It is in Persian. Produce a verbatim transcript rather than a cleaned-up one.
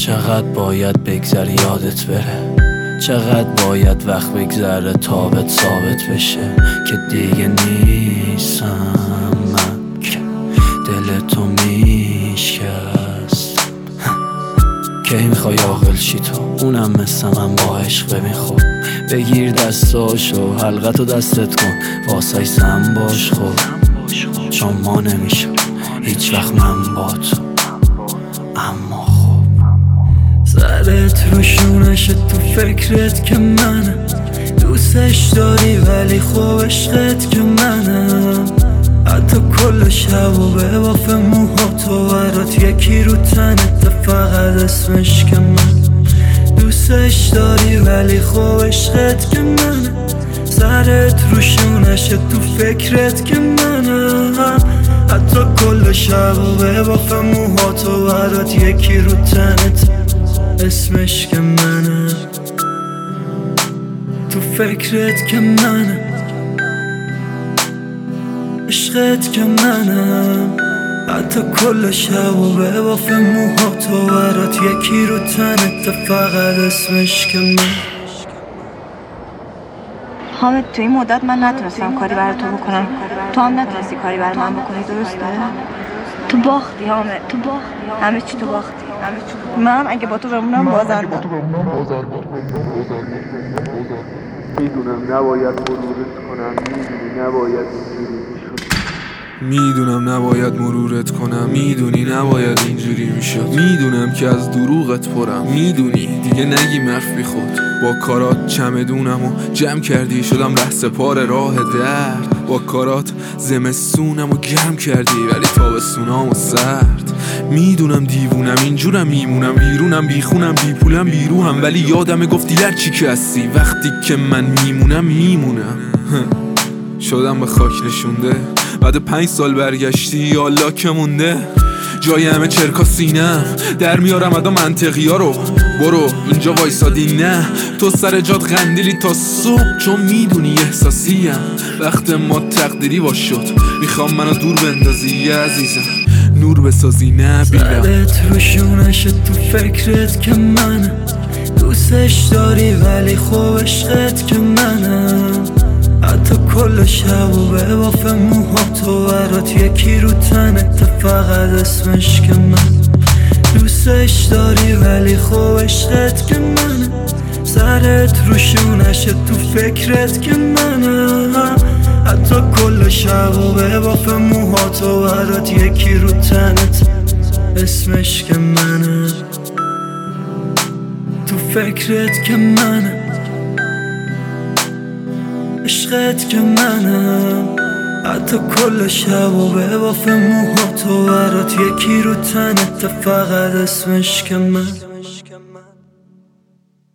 چقدر باید بگذری یادت بره، چقدر باید وقت بگذره تا بهت ثابت بشه که دیگه نیستم من که دل تو میشکست. کی میخوای عاقل شی تو؟ اونم مثل من با عشق. ببین خب بگیر دستاشو، حلقتو دستت کن، واسه سم باش خب، چون ما نمیشه هیچ وقت من با تو. اما خب سرت روشونش تو فکرت که منم، دوستش داری ولی خوب عشقت که منم. حتی کل شب و به باف موهاتو برات یکی رو تنت فقط اسمش که من. دوستش داری ولی خوب عشقت که منم، سرت روشونش تو فکرت که منم. حتی کل شب و به باف موهاتو برات یکی رو تنت اسمش که منم. تو فکرت که منم، عشقت که منم. حتی کل شب و به باف موهاتو برات یکی رو تنت فقط اسمش که من. حامد تو این مدت من نتونستم کاری برای تو بکنم، تو هم نتونستی کاری برای من بکنی، درسته؟ تو باختی حامد، تو باختی، همه چی تو باختی. من اگه با تو بمونم بازم میدونم نباید مرورت کنم، میدونی نباید اینجوری میشد. میدونم نباید مرورت کنم، میدونی نباید اینجوری میشد. میدونم که از دروغت پرم، میدونی دیگه نگیم حرف بی خود. با کارات چمدونم و جمع کردی، شدم رهسپار راه درد. با کارات زمستونم و گرم کردی ولی تابستونام و سرد. میدونم دیوونم اینجورم، میمونم ویرونم، بیخونم بیپولم بیروهم، ولی یادمه گفتی هرچی که هستی وقتی که من میمونم میمونم. شدم به خاک نشونده، بعد پنج سال برگشتی یالا که مونده. جای همه چرکا سینم در میارم ادا منطقی ها رو. برو اینجا وایسادی نه، تو سر جات غندیلی تا صبح، چون میدونی احساسیم وقت ما تقدیری باش شد. میخوام منو دور بندازی عزیزم، نور بسازی نبینم. سرت روشونش تو فکرت که منم، دوستش داری ولی خوب عشقت که منم. حتی کل شب و به باف موهاتو برات یکی رو تنت فقط اسمش که من. دوستش داری ولی خوب عشقت که منم، سرت روشونش تو فکرت که منم. حتی کل شب و به باف موهاتو برات یکی رو تنت اسمش که منم. تو فکرت که منم، عشقت که منم. حتی کل شب و به باف موهاتو برات یکی رو تنت فقط اسمش که من.